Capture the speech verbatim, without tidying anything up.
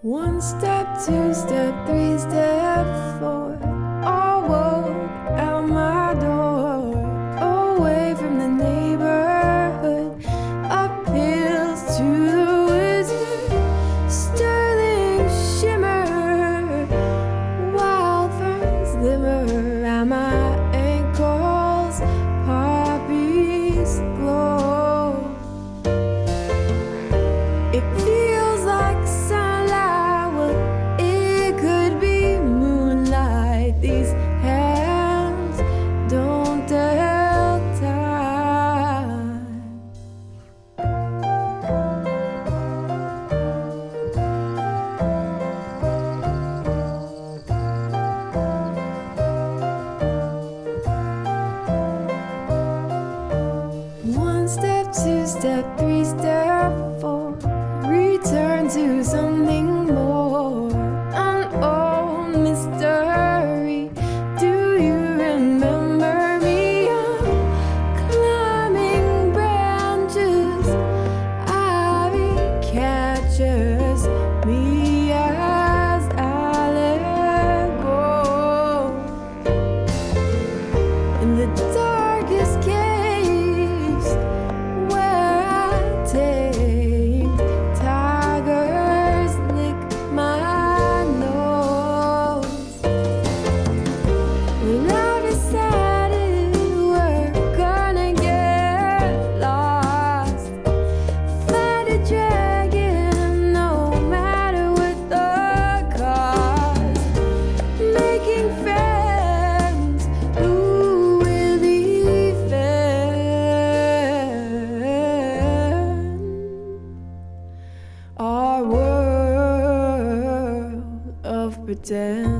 One step, two step, three step, four. All walk out my door, away from the neighborhood, up hills to the wizard, sterling shimmer, wild ferns glimmer at my ankles, poppies glow. It feels like sunlight, well, it could be moonlight. These hands don't tell time. One step, two step, three step, four. Return to something more, an old mystery. Do you remember me? I'm climbing branches, ivy catches me as I let go. In the darkest caves where I take tigers lick my nose. When I decided we're gonna get lost, find a dragon no matter what the cost. Making friends who will defend our world of pretend.